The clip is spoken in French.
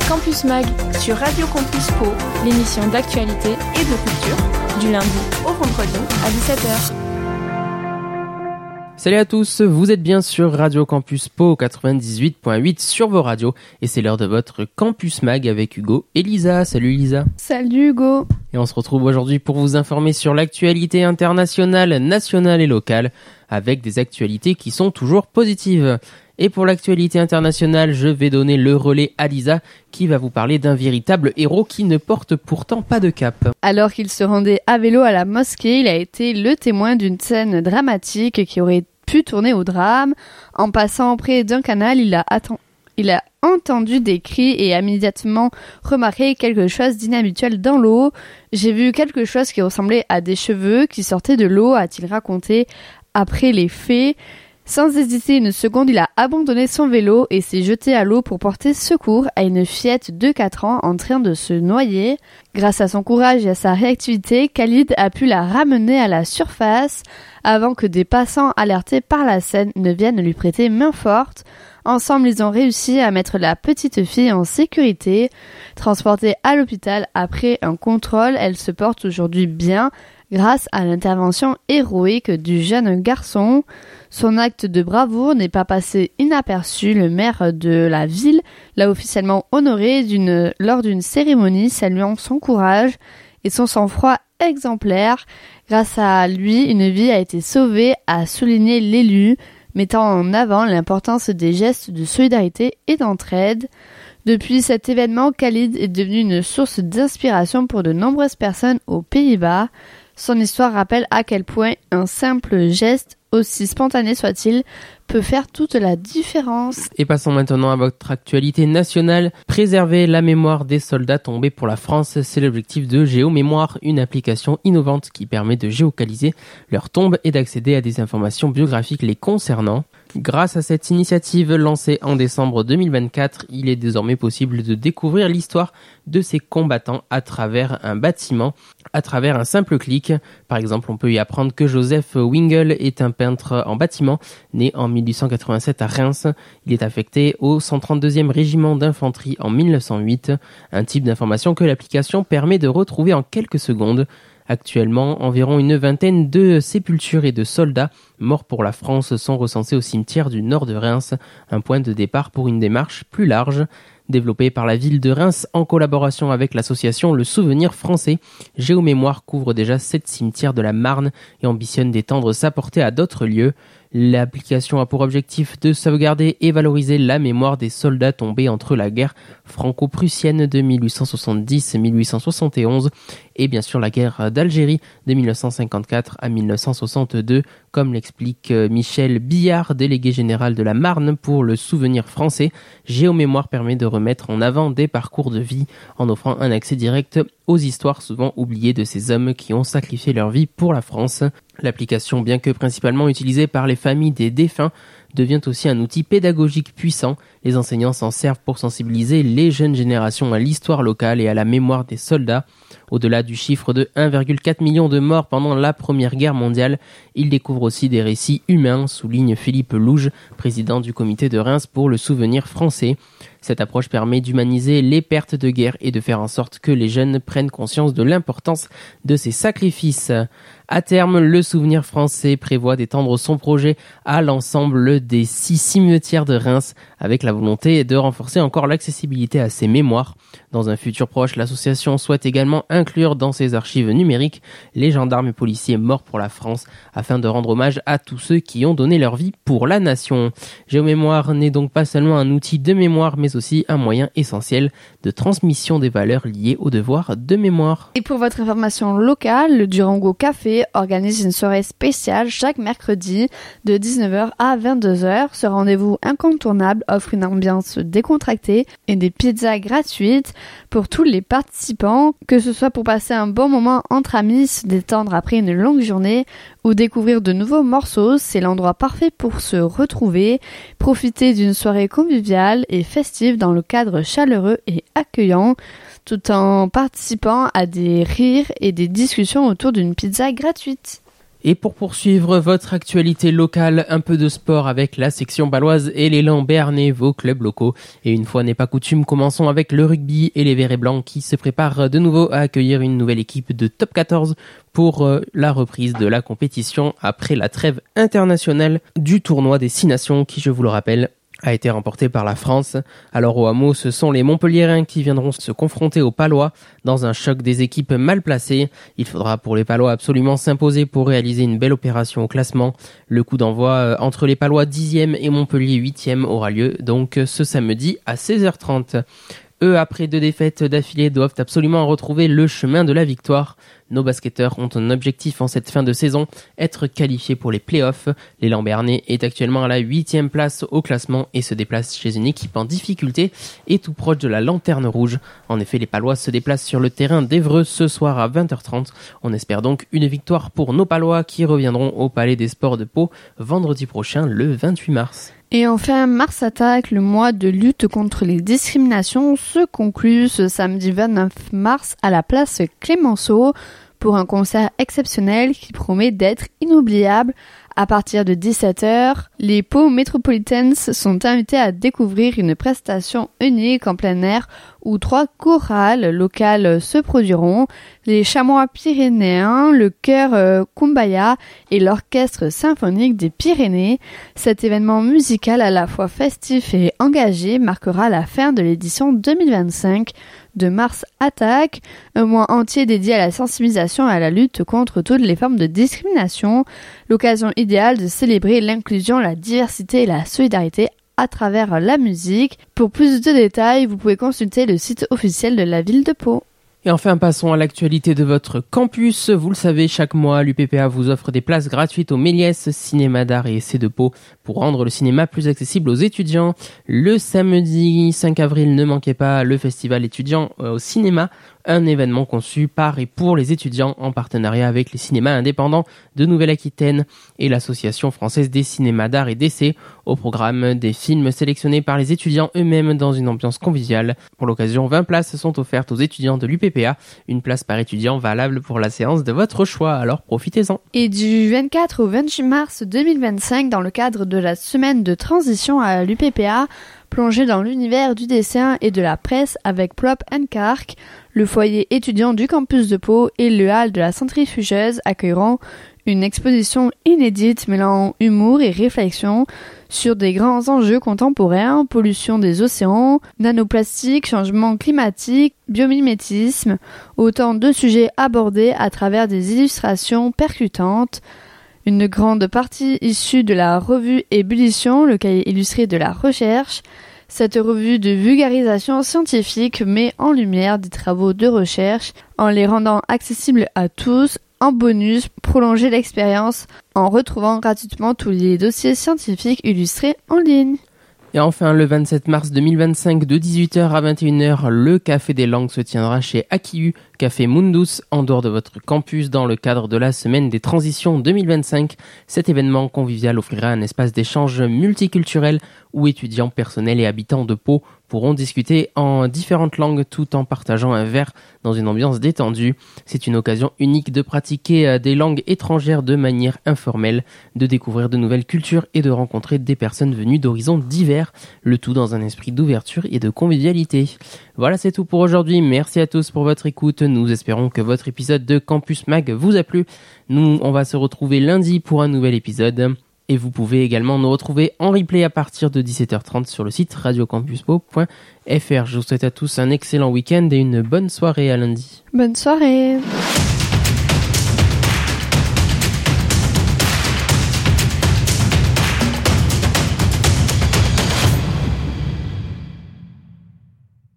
Campus Mag sur Radio Campus Pau, l'émission d'actualité et de culture, du lundi au vendredi à 17h. Salut à tous, vous êtes bien sur Radio Campus Pau 98.8 sur vos radios et c'est l'heure de votre Campus Mag avec Hugo et Lisa. Salut Lisa. Salut Hugo. Et on se retrouve aujourd'hui pour vous informer sur l'actualité internationale, nationale et locale avec des actualités qui sont toujours positives. Et pour l'actualité internationale, je vais donner le relais à Lisa qui va vous parler d'un véritable héros qui ne porte pourtant pas de cape. Alors qu'il se rendait à vélo à la mosquée, il a été le témoin d'une scène dramatique qui aurait pu tourner au drame. En passant près d'un canal, il a entendu des cris et a immédiatement remarqué quelque chose d'inhabituel dans l'eau. J'ai vu quelque chose qui ressemblait à des cheveux qui sortaient de l'eau, a-t-il raconté après les faits. Sans hésiter une seconde, il a abandonné son vélo et s'est jeté à l'eau pour porter secours à une fillette de 4 ans en train de se noyer. Grâce à son courage et à sa réactivité, Khalid a pu la ramener à la surface avant que des passants alertés par la scène ne viennent lui prêter main forte. Ensemble, ils ont réussi à mettre la petite fille en sécurité. Transportée à l'hôpital après un contrôle, elle se porte aujourd'hui bien grâce à l'intervention héroïque du jeune garçon. Son acte de bravoure n'est pas passé inaperçu. Le maire de la ville l'a officiellement honoré lors d'une cérémonie saluant son courage et son sang-froid exemplaire. Grâce à lui, une vie a été sauvée, a souligné l'élu, mettant en avant l'importance des gestes de solidarité et d'entraide. Depuis cet événement, Khalid est devenu une source d'inspiration pour de nombreuses personnes aux Pays-Bas. Son histoire rappelle à quel point un simple geste, aussi spontané soit-il, peut faire toute la différence. Et passons maintenant à votre actualité nationale. Préserver la mémoire des soldats tombés pour la France, c'est l'objectif de GeoMémoire, une application innovante qui permet de géolocaliser leurs tombes et d'accéder à des informations biographiques les concernant. Grâce à cette initiative lancée en décembre 2024, il est désormais possible de découvrir l'histoire de ces combattants à travers un bâtiment, à travers un simple clic. Par exemple, on peut y apprendre que Joseph Wingel est un peintre en bâtiment, né en 1887 à Reims. Il est affecté au 132e régiment d'infanterie en 1908, un type d'information que l'application permet de retrouver en quelques secondes. Actuellement, environ une vingtaine de sépultures et de soldats morts pour la France sont recensés au cimetière du nord de Reims, un point de départ pour une démarche plus large. Développée par la ville de Reims en collaboration avec l'association Le Souvenir Français, GeoMémoire couvre déjà 7 cimetières de la Marne et ambitionne d'étendre sa portée à d'autres lieux. L'application a pour objectif de sauvegarder et valoriser la mémoire des soldats tombés entre la guerre franco-prussienne de 1870-1871 et bien sûr la guerre d'Algérie de 1954 à 1962, comme l'explique Michel Billard, délégué général de la Marne pour le Souvenir Français. GeoMémoire permet de remettre en avant des parcours de vie en offrant un accès direct aux histoires souvent oubliées de ces hommes qui ont sacrifié leur vie pour la France. L'application, bien que principalement utilisée par les familles des défunts, devient aussi un outil pédagogique puissant. Les enseignants s'en servent pour sensibiliser les jeunes générations à l'histoire locale et à la mémoire des soldats. Au-delà du chiffre de 1,4 million de morts pendant la Première Guerre mondiale, ils découvrent aussi des récits humains, souligne Philippe Louge, président du comité de Reims pour le Souvenir Français. Cette approche permet d'humaniser les pertes de guerre et de faire en sorte que les jeunes prennent conscience de l'importance de ces sacrifices. À terme, le Souvenir Français prévoit d'étendre son projet à l'ensemble des 6 cimetières de Reims, avec la volonté de renforcer encore l'accessibilité à ces mémoires. Dans un futur proche, l'association souhaite également inclure dans ses archives numériques les gendarmes et policiers morts pour la France, afin de rendre hommage à tous ceux qui ont donné leur vie pour la nation. GeoMémoire n'est donc pas seulement un outil de mémoire, mais aussi un moyen essentiel de transmission des valeurs liées au devoir de mémoire. Et pour votre information locale, le Durango Café organise une soirée spéciale chaque mercredi de 19h à 22h. Ce rendez-vous incontournable offre une ambiance décontractée et des pizzas gratuites pour tous les participants, que ce soit pour passer un bon moment entre amis, se détendre après une longue journée ou découvrir de nouveaux morceaux. C'est l'endroit parfait pour se retrouver, profiter d'une soirée conviviale et festive dans le cadre chaleureux et accueillant, tout en participant à des rires et des discussions autour d'une pizza gratuite. Et pour poursuivre votre actualité locale, un peu de sport avec la section baloise et l'élan béarnais, vos clubs locaux. Et une fois n'est pas coutume, commençons avec le rugby et les verts et blancs qui se préparent de nouveau à accueillir une nouvelle équipe de top 14 pour la reprise de la compétition après la trêve internationale du tournoi des 6 nations qui, je vous le rappelle, a été remporté par la France. Alors au hameau, ce sont les Montpelliérains qui viendront se confronter aux Palois dans un choc des équipes mal placées. Il faudra pour les Palois absolument s'imposer pour réaliser une belle opération au classement. Le coup d'envoi entre les Palois 10e et Montpellier 8e aura lieu donc ce samedi à 16h30. Eux, après 2 défaites d'affilée, doivent absolument retrouver le chemin de la victoire. Nos basketteurs ont un objectif en cette fin de saison, être qualifiés pour les playoffs. L'élan béarnais est actuellement à la 8e place au classement et se déplace chez une équipe en difficulté et tout proche de la lanterne rouge. En effet, les Palois se déplacent sur le terrain d'Évreux ce soir à 20h30. On espère donc une victoire pour nos Palois qui reviendront au Palais des Sports de Pau vendredi prochain, le 28 mars. Et enfin, Mars Attaque, le mois de lutte contre les discriminations, se conclut ce samedi 29 mars à la place Clémenceau pour un concert exceptionnel qui promet d'être inoubliable. À partir de 17h, les Pau Metropolitans sont invités à découvrir une prestation unique en plein air où 3 chorales locales se produiront, les Chamois pyrénéens, le chœur Kumbaya et l'orchestre symphonique des Pyrénées. Cet événement musical à la fois festif et engagé marquera la fin de l'édition 2025 de Mars Attaque, un mois entier dédié à la sensibilisation et à la lutte contre toutes les formes de discrimination, l'occasion idéale de célébrer l'inclusion, la diversité et la solidarité à travers la musique. Pour plus de détails, vous pouvez consulter le site officiel de la ville de Pau. Et enfin, passons à l'actualité de votre campus. Vous le savez, chaque mois, l'UPPA vous offre des places gratuites au Méliès, cinéma d'art et essai de Pau pour rendre le cinéma plus accessible aux étudiants. Le samedi 5 avril, ne manquez pas le festival étudiant au cinéma, un événement conçu par et pour les étudiants en partenariat avec les cinémas indépendants de Nouvelle-Aquitaine et l'Association française des cinémas d'art et d'essai. Au programme, des films sélectionnés par les étudiants eux-mêmes dans une ambiance conviviale. Pour l'occasion, 20 places sont offertes aux étudiants de l'UPPA, une place par étudiant valable pour la séance de votre choix, alors profitez-en. Et du 24 au 28 mars 2025, dans le cadre de la semaine de transition à l'UPPA, plongez dans l'univers du dessin et de la presse avec Plop & Carc. Le foyer étudiant du campus de Pau et le hall de la centrifugeuse accueilleront une exposition inédite mêlant humour et réflexion sur des grands enjeux contemporains, pollution des océans, nanoplastique, changement climatique, biomimétisme, autant de sujets abordés à travers des illustrations percutantes. Une grande partie issue de la revue Ébullition, le cahier illustré de la recherche. Cette revue de vulgarisation scientifique met en lumière des travaux de recherche en les rendant accessibles à tous. En bonus, prolongez l'expérience en retrouvant gratuitement tous les dossiers scientifiques illustrés en ligne. Et enfin, le 27 mars 2025, de 18h à 21h, le Café des Langues se tiendra chez Akiu, Café Mundus, en dehors de votre campus, dans le cadre de la Semaine des Transitions 2025. Cet événement convivial offrira un espace d'échange multiculturel où étudiants, personnels et habitants de Pau pourront discuter en différentes langues tout en partageant un verre dans une ambiance détendue. C'est une occasion unique de pratiquer des langues étrangères de manière informelle, de découvrir de nouvelles cultures et de rencontrer des personnes venues d'horizons divers, le tout dans un esprit d'ouverture et de convivialité. Voilà, c'est tout pour aujourd'hui. Merci à tous pour votre écoute. Nous espérons que votre épisode de Campus Mag vous a plu. Nous, on va se retrouver lundi pour un nouvel épisode. Et vous pouvez également nous retrouver en replay à partir de 17h30 sur le site radiocampuspo.fr. Je vous souhaite à tous un excellent week-end et une bonne soirée à lundi. Bonne soirée.